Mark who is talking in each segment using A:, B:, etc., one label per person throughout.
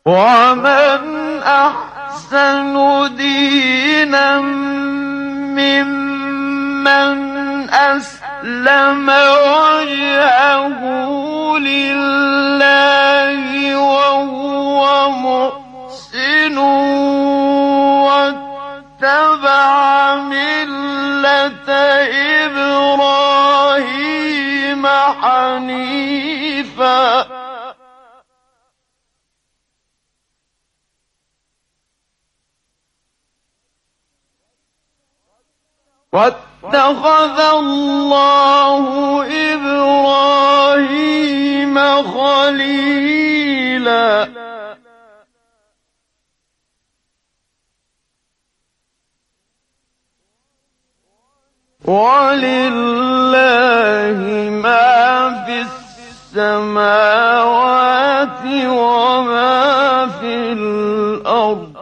A: ومن أحسن دينا ممن أسلم وجهه لله وهو محسن واتبع ملة إبراهيم حنيفا واتخذ الله إبراهيم خليلا ولله ما في السماوات وما في الأرض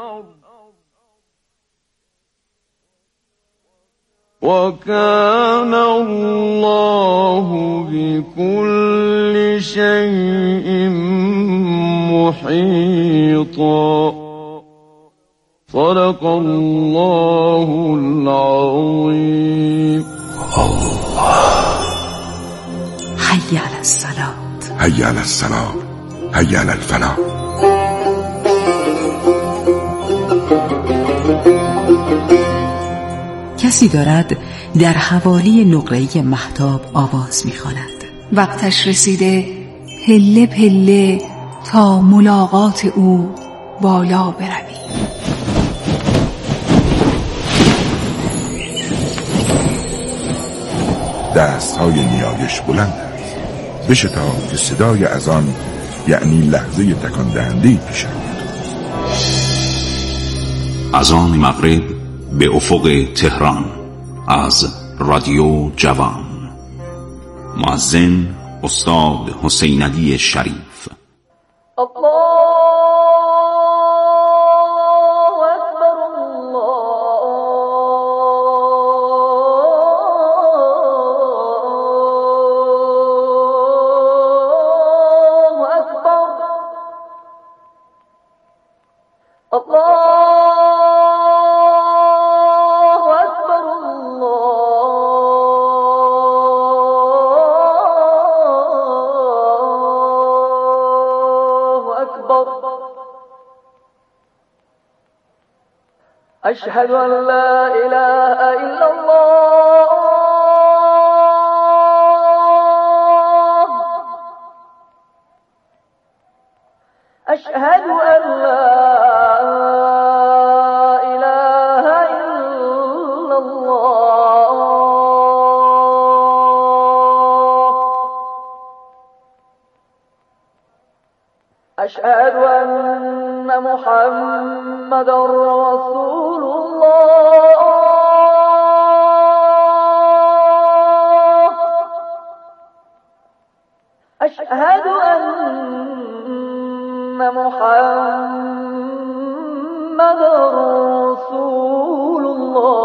A: وكان الله بكل شيء محيطا. صدق الله العظيم.
B: حي على الصلاة،
C: حي على الصلاة، حي على الفلاح.
B: کسی دارد در حوالی نقره‌ای مهتاب آواز می‌خواند.
D: وقتش رسیده پله پله تا ملاقات او بالا بروی.
C: دستهای نیایش بلند است. بشتاب که صدای اذان یعنی لحظه تکان دهنده پیش آید.
E: اذان مغرب به افق تهران از رادیو جوان. مؤذن استاد حسین علی شریف.
F: أشهد أن لا إله إلا الله. أشهد أن لا إله إلا الله. أشهد أن محمد رسول الله. أشهد أن محمد رسول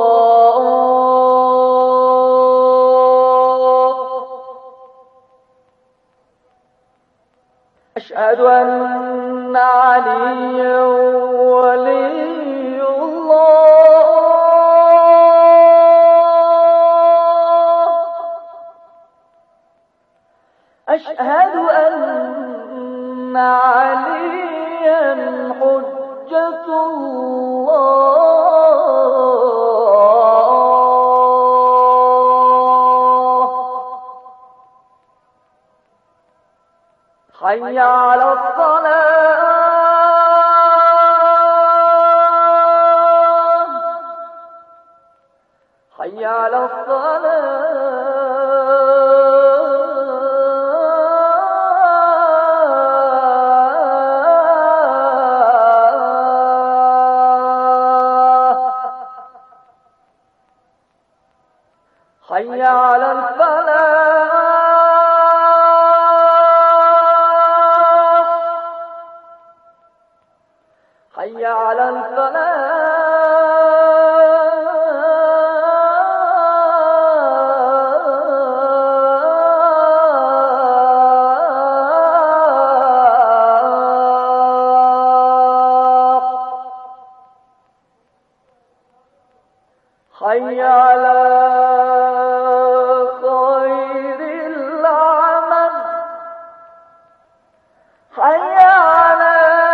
F: الله. أشهد أن عليا ولي الله. أشهد أن عليا حجة الله. حي على الصلاة. حي على الصلاة. حي على الفلاح. حي على الفلاح. حي على خير العمل حي على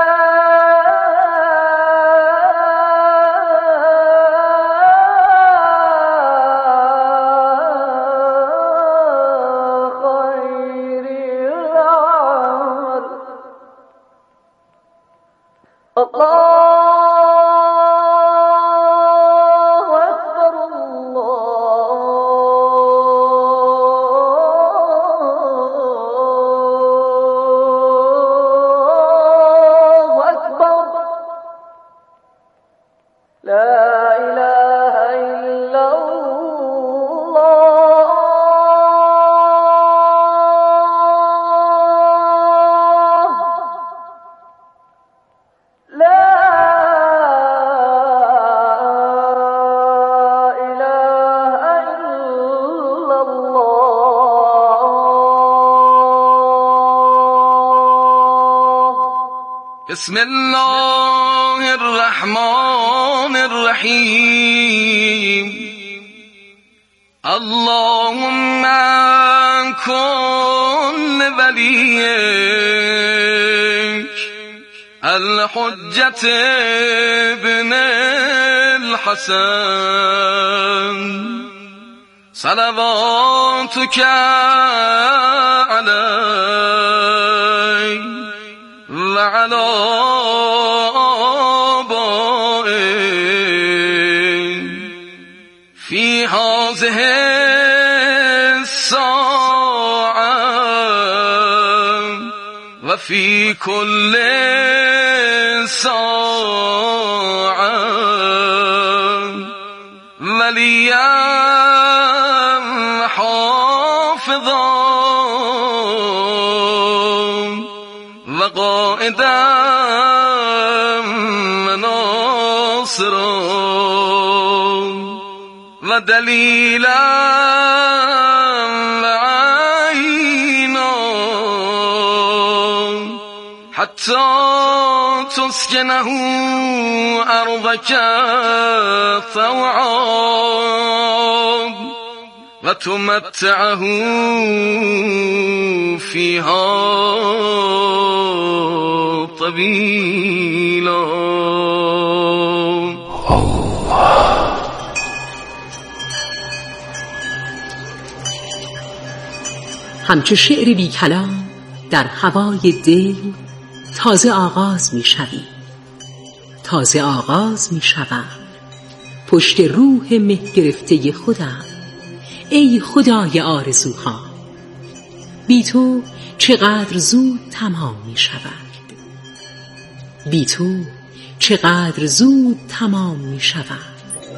F: خير العمل الله
G: بسم الله الرحمن الرحیم اللهم کن ولیک الحجة ابن الحسن صلواتك علیه وعلى آبائه في هذه الساعة وفي كل ساعة وليا حافظا وقائدا وناصرا ودليلا وعينا حتى تسكنه أرضك طوعا وتمتعه فيها طويلا.
B: همچو شعر بی کلام در هوای دل تازه آغاز می شوی، تازه آغاز می شوم پشت روح مه گرفته خودم. ای خدای آرزوها، بی تو چقدر زود تمام می شود، بی تو چقدر زود تمام می شود.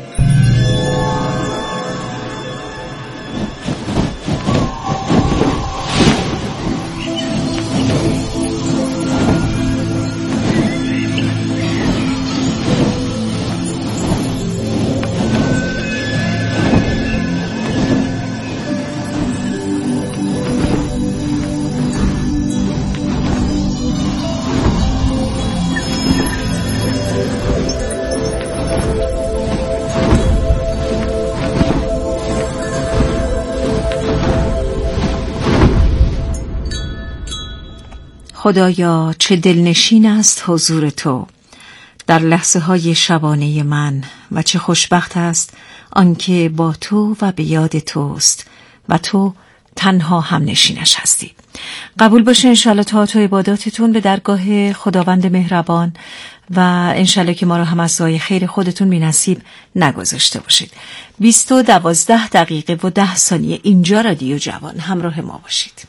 D: خدایا چه دلنشین است حضور تو در لحظه های شبانه من و چه خوشبخت است آنکه با تو و به یاد توست و تو تنها هم نشینش هستی. قبول باشه انشالله طاعت و عباداتتون به درگاه خداوند مهربان و انشالله که ما رو هم از دعای خیر خودتون بی نصیب نگذاشته باشید. 12 دقیقه و 10 ثانیه اینجا رادیو جوان، همراه ما باشید.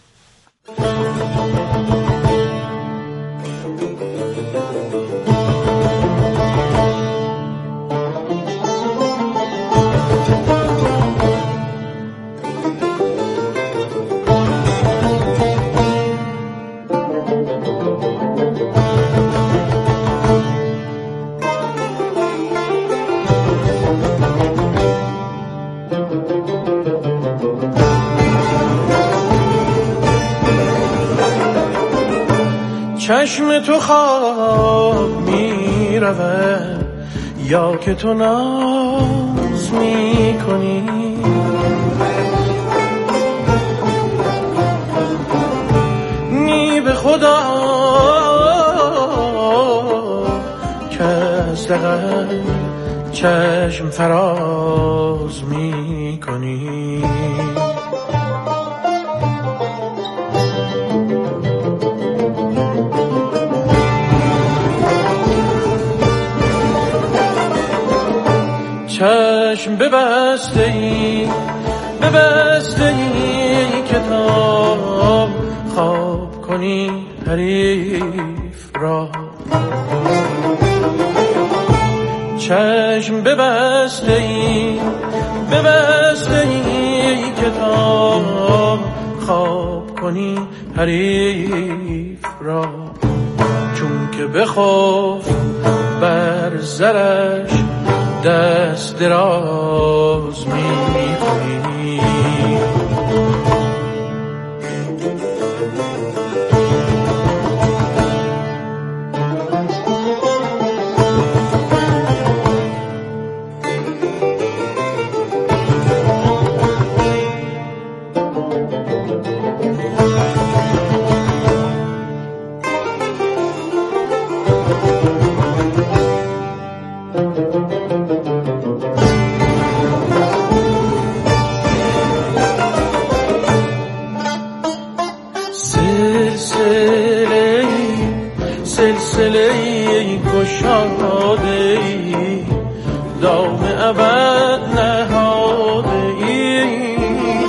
H: چشم تو خواب می رود یا که تو ناز میکنی. نی به خدا که از دقل چشم فراز میکنی. چشم ببسته ای کتاب خواب کنی حریف را. چشم ببسته ای کتاب خواب کنی حریف را. چون که بخوف بر زرش دست دراز می‌کنی. سلسله گشاده ای دام ابد نهاده ای.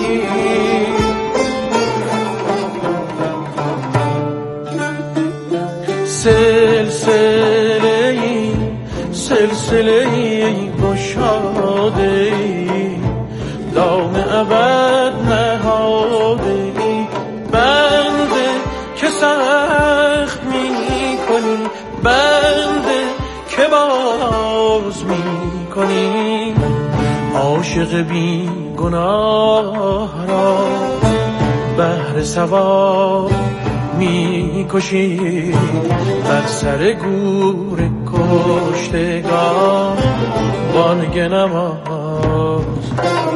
H: سلسله گشاده ای دام ابد نهاده ای. بنده که سخت میکنی، بنده که باز میکنی. عاشق بی گناه را بهر ثواب میکشی. بر سر گور کشتگان بانگ نماز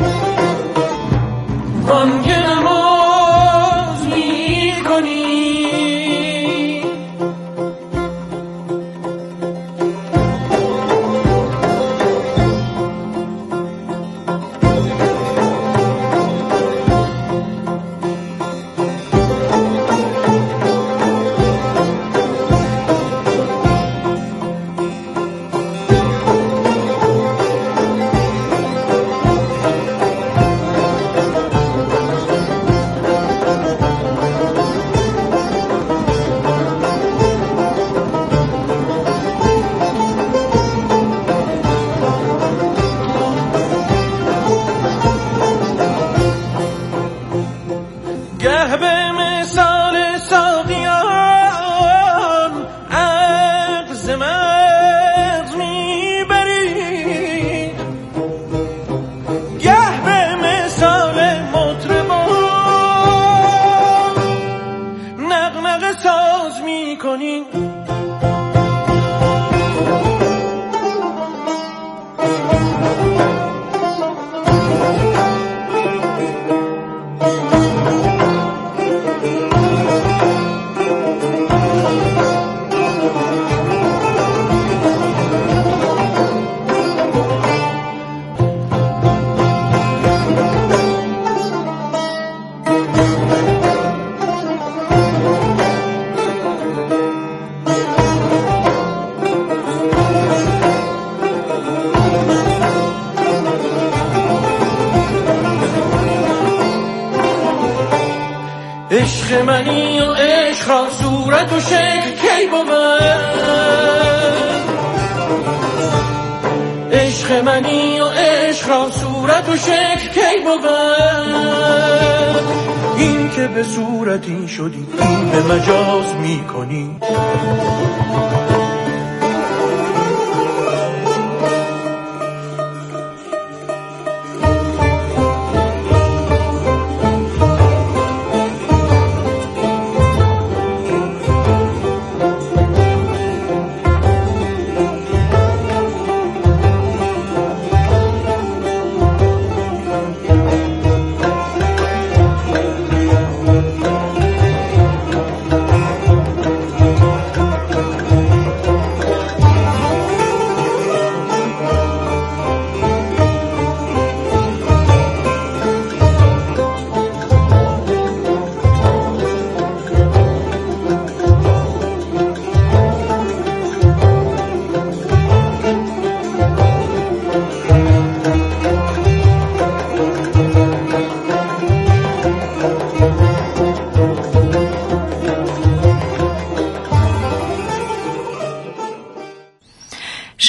H: میکنی. گه به مثال ساقیان عقز مغز میبری، گه به مثال مطربان نغنغه ساز میکنی. عشق منی و عشق را صورت و شکل کی بود؟ عشق منی و عشق را صورت و شکل کی بود؟ این که به صورتی شدی این به مجاز میکنی.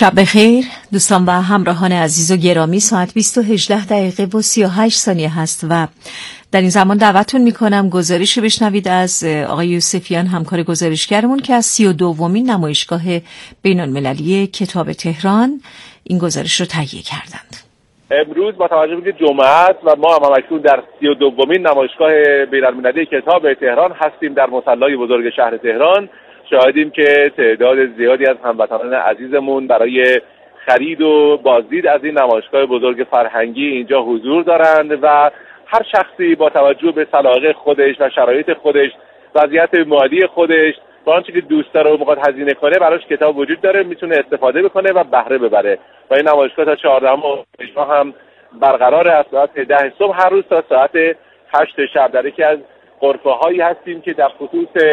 D: شب بخیر دوستان و همراهان عزیز و گرامی. ساعت 20:18 و 38 ثانیه هست و در این زمان دعوتتون میکنم گزارش بشنوید از آقای یوسفیان، همکار گزارشگرمون، که از 32مین نمایشگاه بین‌المللی کتاب تهران این گزارش رو تهیه کردند.
I: امروز با توجه به جمعه است و ما هم اکنون در 32مین نمایشگاه بین‌المللی کتاب تهران هستیم در مصلی بزرگ شهر تهران. شاهدیم که تعداد زیادی از هموطنان عزیزمون برای خرید و بازدید از این نمایشگاه بزرگ فرهنگی اینجا حضور دارند و هر شخصی با توجه به سلیقه خودش و شرایط خودش، وضعیت مالی خودش، با آنچه که دوست داره و میخواد هزینه کنه، براش کتاب وجود داره، میتونه استفاده بکنه و بهره ببره. و این نمایشگاه تا 14 هم برقرار از ساعت 10 صبح هر روز تا ساعت 8 شب. در یکی از غرفه هایی هستیم که در خصوص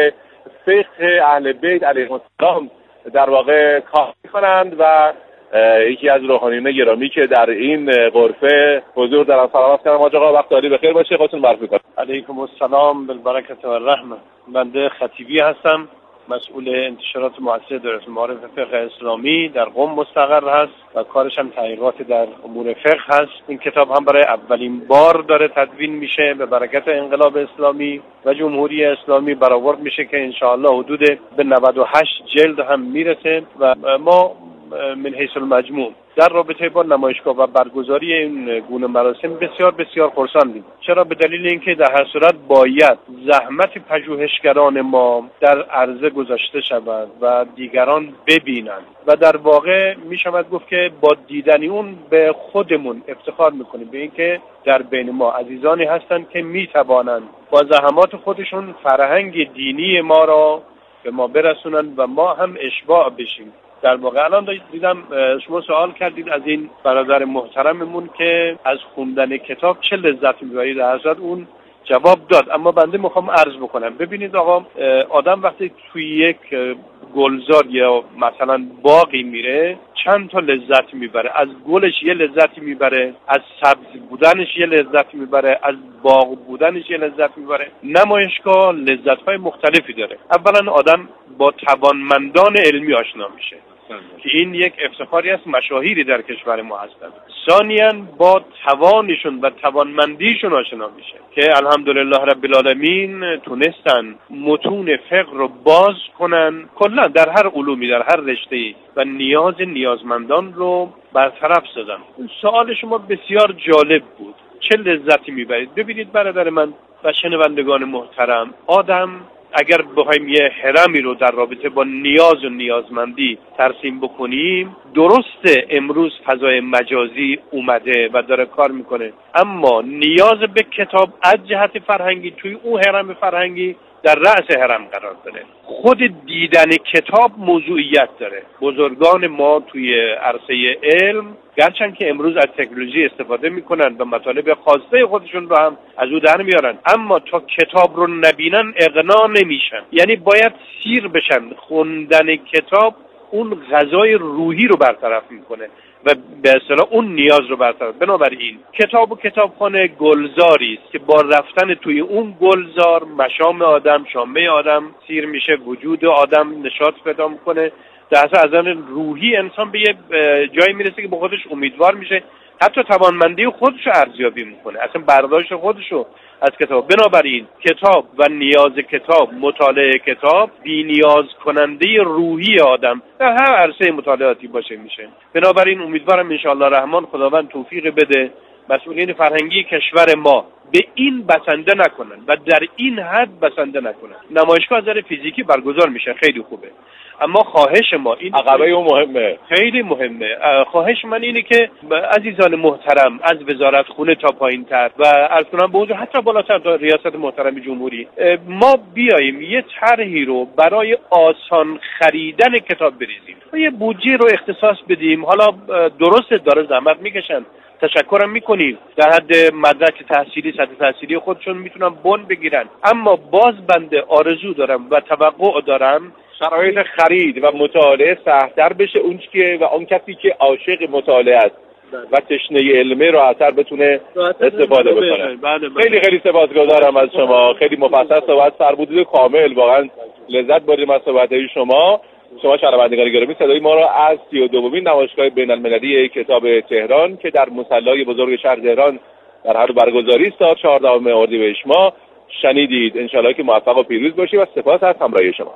I: فقه اهل بیت علیهم السلام در واقع کار می‌کنند و یکی از روحانیون گرامی که در این غرفه حضور دارن. سلام عرض کنم آقا، وقت عالی بخیر باشه، خودتون معرفی کنید.
J: علیکم السلام بالبرکت و الرحمه. بنده خطیبی هستم، مسئول انتشارات مؤسسه دایره المعارف فقه اسلامی در قم مستقر هست و کارش هم تحقیقات در امور فقه هست. این کتاب هم برای اولین بار داره تدوین میشه به برکت انقلاب اسلامی و جمهوری اسلامی برآورد میشه که انشاءالله حدود به 98 جلد هم میرسه و ما من حیث المجموع در رابطه با نمایشگاه و برگزاری این گونه مراسم بسیار بسیار خرسندیم. چرا؟ به دلیل اینکه در هر صورت باید زحمت پژوهشگران ما در عرضه گذاشته شود و دیگران ببینند و در واقع می شود گفت که با دیدن اون به خودمون افتخار میکنیم به اینکه در بین ما عزیزانی هستند که می توانند با زحمات خودشون فرهنگ دینی ما را به ما برسونند و ما هم اشباع بشیم. در واقع الان دیدم شما سوال کردید از این برادر محترممون که از خوندن کتاب چه لذت می‌برید. در حضرت اون جواب داد، اما بنده میخوام عرض بکنم. ببینید آقا، آدم وقتی توی یک گلزار یا مثلا باغی میره چند تا لذت میبره. از گلش یه لذتی میبره، از سبز بودنش یه لذتی میبره، از باغ بودنش یه لذت میبره. نمایشگاه لذت‌های مختلفی داره. اولا آدم با توانمندان علمی آشنا میشه که این یک افتخاری است، مشاهیری در کشور ما هستند. ثانیاً با توانشون و توانمندیشون آشنا میشه که الحمدلله رب العالمین تونستن متون فقه رو باز کنن کلا در هر علومی، در هر رشته‌ای و نیازمندان رو برطرف سازن. سوال شما بسیار جالب بود، چه لذتی میبرید؟ ببینید برادر من و شنوندگان محترم، آدم اگر بخوایم یه هرمی رو در رابطه با نیاز و نیازمندی ترسیم بکنیم، درسته امروز فضای مجازی اومده و داره کار میکنه، اما نیاز به کتاب از جهت فرهنگی توی اون هرم فرهنگی در رأس هرم قرار داره. خود دیدن کتاب موضوعیت داره. بزرگان ما توی عرصه علم گرچند که امروز از تکنولوژی استفاده میکنن و مطالب خاصه خودشون رو هم از او در میارن، اما تا کتاب رو نبینن اقناع نمیشن. یعنی باید سیر بشن. خوندن کتاب اون غذای روحی رو برطرف میکنه و به اصطلاح اون نیاز رو برطرف. بنابراین کتاب و کتابخانه گلزاری است که با رفتن توی اون گلزار مشام آدم، شامه آدم سیر میشه، وجود آدم نشاط پیدا میکنه، در از آن روحی انسان به یه جایی میرسه که با خودش امیدوار میشه، حتی توانمندی خودش رو ارزیابی میکنه، اصلا برداشت خودش رو از کتاب. بنابراین کتاب و نیاز کتاب، مطالعه کتاب بی نیاز کننده روحی آدم در هر عرصه مطالعاتی باشه میشه. بنابراین امیدوارم انشاءالله رحمان خداوند توفیق بده مسئولین فرهنگی کشور ما به این بسنده نکنن و در این حد بسنده نکنن. نمایشگاه از نظر فیزیکی برگزار میشه، خیلی خوبه، اما خواهش ما این
I: عقبه اون مهمه،
J: خیلی مهمه. خواهش من اینه که عزیزان محترم از وزارت خونه تا پایین تر و از کنم به حضور حتی بالاتر تا ریاست محترم جمهوری ما بیاییم یه طرحی رو برای آسان خریدن کتاب بریزیم و یه بودجه رو اختصاص بدیم. حالا درسته داره زحمت میکشن، تشکرم میکنیم، در حد مدرک تحصیلی سطح تحصیلی خودشون میتونن بن بگیرن، اما باز بنده آرزو دارم و توقع دارم
I: شرایط خرید و مطالعه سخت‌تر بشه، اون که و اون کسی که عاشق مطالعه است و تشنه علمه رو اثر بتونه استفاده بکنه. خیلی خیلی سپاسگزارم از شما، خیلی مفصل صحبت فرمودید، کامل، واقعا لذت بردیم از صحبت‌های شما شما شنوندگان گرامی صدای ما را از 32مین نمایشگاه بین‌المللی کتاب تهران که در مصلی بزرگ شهر تهران در حال برگزاری است تا 14 اردیبهشت ماه شنیدید. انشالله که موفق و پیروز باشید و سپاس از همراهی شما.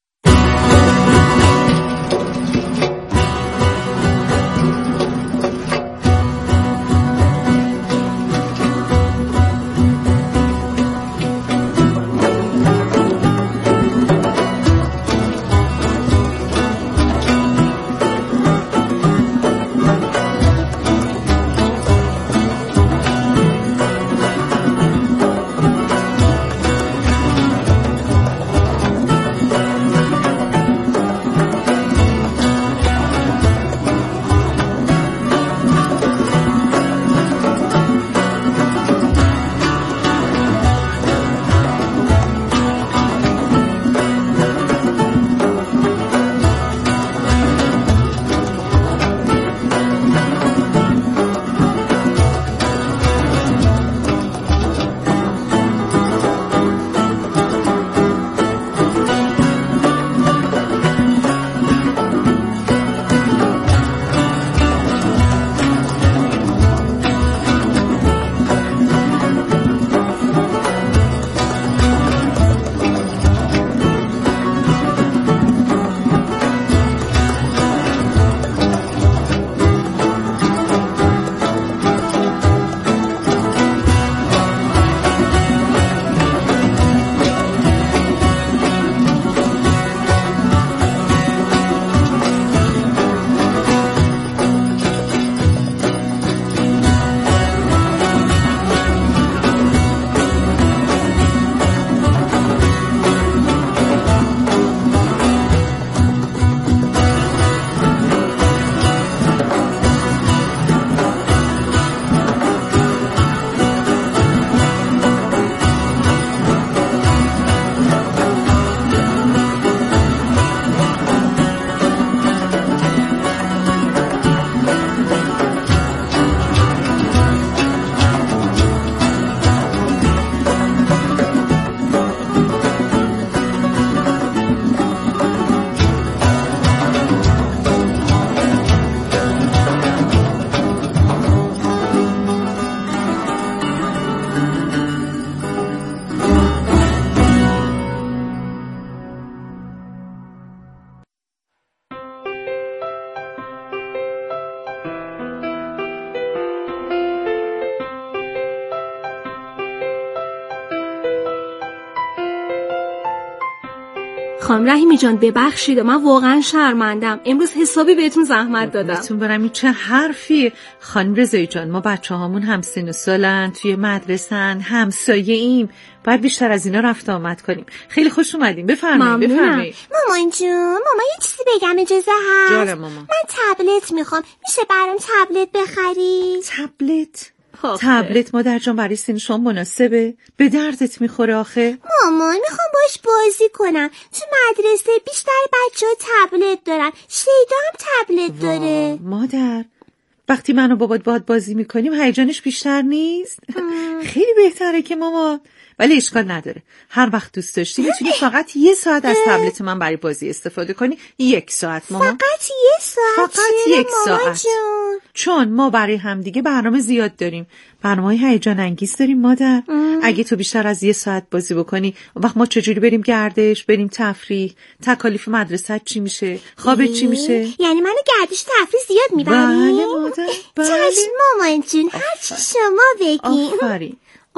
K: خانم رحیمی جان ببخشید من واقعا شرمندم، امروز حسابی بهتون زحمت دادم.
D: بهتون برم این چه حرفی. خانم رضایی جان ما بچه‌هامون هم سن و سالن، توی مدرسن، همسایه ایم، باید بیشتر از اینا رفت آمد کنیم. خیلی خوش اومدین، بفرمایید.
L: مامان جون، مامان یه چیزی بگم اجازه هست؟
D: جانم مامان.
L: من تبلت میخوام، میشه برام تبلت بخری؟
D: تبلت؟ تبلت مادر جان برای سن شما مناسبه؟ به دردت میخوره آخه؟
L: مامان میخوام باش بازی کنم، تو مدرسه بیشتر بچه ها تبلت دارن، شیدا هم تبلت داره.
D: مادر وقتی من و بابات باهات بازی میکنیم هیجانش بیشتر نیست؟ خیلی بهتره که مامان، ولی اشکال نداره، هر وقت دوست داشتی میتونی فقط 1 ساعت از تبلت من برای بازی استفاده کنی. 1 ساعت مامان.
L: فقط 1 ساعت؟
D: فقط 1 ساعت چون ما برای همدیگه برنامه زیاد داریم، برنامه‌های هیجان انگیز داریم مادر. اگه تو بیشتر از 1 ساعت بازی بکنی وقت ما چجوری بریم گردش، بریم تفریح، تکالیف مدرسه چی میشه، خوابت چی میشه؟
L: یعنی منو گردش تفریح زیاد میبری؟
D: بله مادر بله.
L: چشم مامان جون، هر چی شما بگی.
D: آفرین.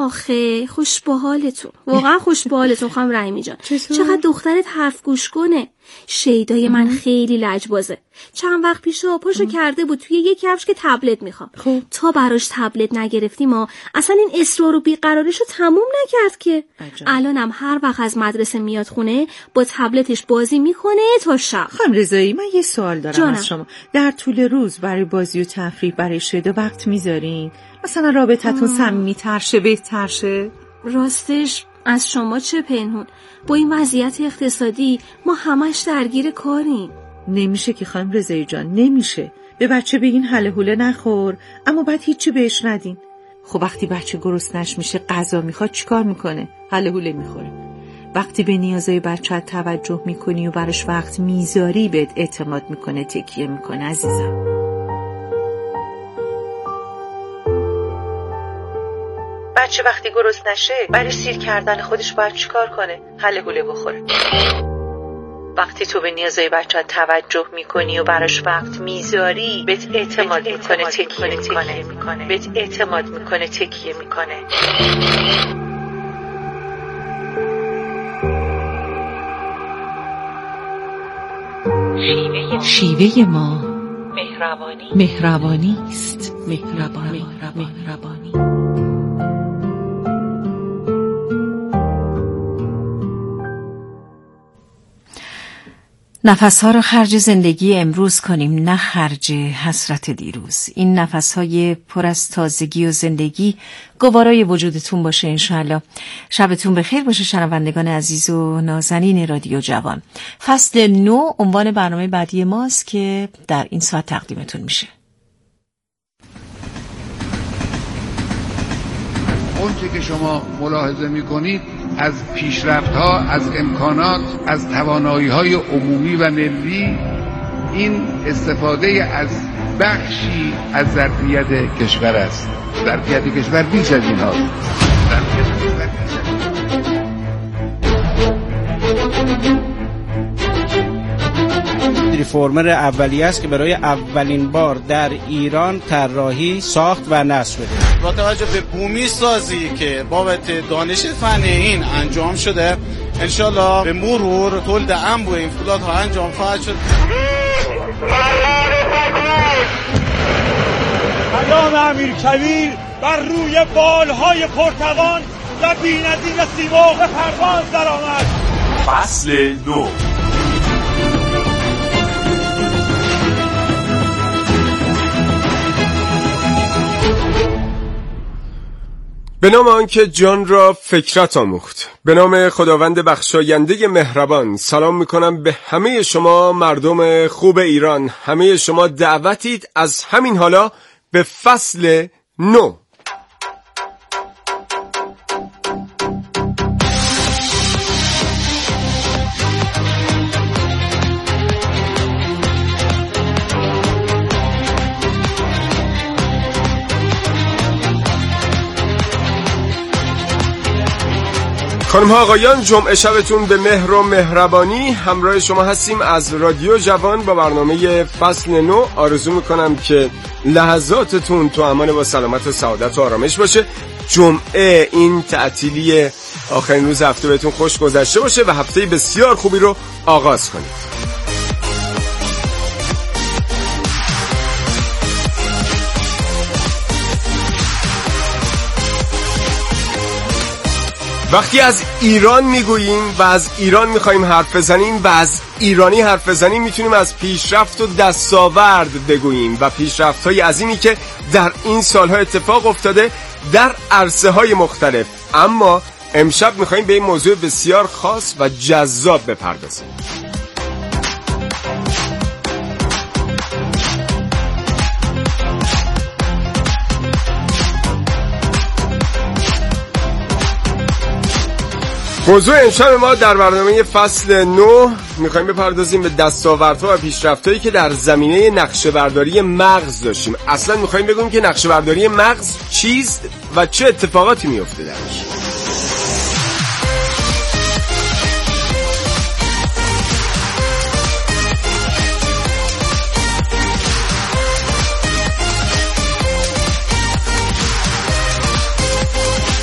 K: آخه خوش به حالتون، واقعا خوش به حالتون خانم رحیمی جان. چقدر دخترت حرف گوش کنه. شیدای من خیلی لجبازه، چند وقت پیش پاشو کرده بود توی یک کفش که تبلت میخوام. تا براش تبلت نگرفتیم ما اصلا این اصرار و بیقراریشو تموم نکرد که. الانم هر وقت از مدرسه میاد خونه با تبلتش بازی میکنه تا شب.
D: خانم رضایی من یه سوال دارم از شما، در طول روز برای بازی و تفریح برای شیدا وقت میذارین؟ مثلا رابطتون صمیمی‌تر شه، بهتر شه؟
K: راستش از شما چه پنهون، با این وضعیت اقتصادی ما همش درگیر کاریم.
D: نمیشه که خانم رضایی جان، نمیشه. به بچه بگین هله هوله نخور اما بعد هیچی بهش ندین. خب وقتی بچه گرسنش میشه غذا میخواد چیکار میکنه؟ هله هوله میخوره. وقتی به نیازهای بچه‌ت توجه میکنی و براش وقت میذاری بهت اعتماد میکنه، تکیه میکنه. عزیزم بچه وقتی گرسنه نشه برای سیر کردن خودش باید چیکار کنه؟ حله گوله بخوره. وقتی تو به نیازهای بچه‌ت توجه میکنی و براش وقت میذاری بهت اعتماد میکنه، تکیه میکنه. بهت اعتماد میکنه، تکیه میکنه. شیوه ما مهربانی است. مهربانی. نفس‌ها را خرج زندگی امروز کنیم، نه خرج حسرت دیروز. این نفس‌های پر از تازگی و زندگی گوارای وجودتون باشه انشاءالله. شبتون بخیر باشه شنوندگان عزیز و نازنین رادیو جوان. فصل 9 عنوان برنامه بعدی ماست که در این ساعت تقدیمتون میشه.
M: اونچه که شما ملاحظه میکنید از پیشرفت‌ها، از امکانات، از توانایی‌های عمومی و ملی، این استفاده از بخشی از ظرفیت کشور است. ظرفیت کشور بیش از این هاست.
N: ریفورمر اولیه است که برای اولین بار در ایران طراحی، ساخت و نصب شده.
O: با توجه به بومی سازی که بابت دانش فنی این انجام شده، انشالله به مرور تولید انبوه این فولادها انجام خواهد شد.
P: پیام امیرکبیر بر روی بالهای پرتوان و بی‌نظیر سیمرغ به پرواز درآمد.
Q: فصل 9.
R: به نام آنکه جان را فکرت آموخت، به نام خداوند بخشاینده مهربان، سلام میکنم به همه شما مردم خوب ایران. همه شما دعوتید از همین حالا به فصل 9. خانم ها آقایان، جمعه شبتون به مهر و مهربانی. همراه شما هستیم از رادیو جوان با برنامه فصل 9. آرزو میکنم که لحظاتتون تو امان با سلامت و سعادت و آرامش باشه. جمعه این تعطیلی آخرین روز هفته بهتون خوش گذشته باشه و هفته بسیار خوبی رو آغاز کنید. وقتی از ایران میگوییم و از ایران میخواییم حرف بزنیم و از ایرانی حرف بزنیم، میتونیم از پیشرفت و دستاورد بگوییم و پیشرفت‌های عظیمی که در این سالها اتفاق افتاده در عرصه‌های مختلف. اما امشب میخواییم به این موضوع بسیار خاص و جذاب بپردازیم. موضوع امشب ما در برنامه فصل 9 میخوایم بپردازیم به دستاوردها و پیشرفت‌هایی که در زمینه نقشه‌برداری مغز داشتیم. اصلا میخوایم بگویم که نقشه‌برداری مغز چیست و چه اتفاقاتی میفته درش.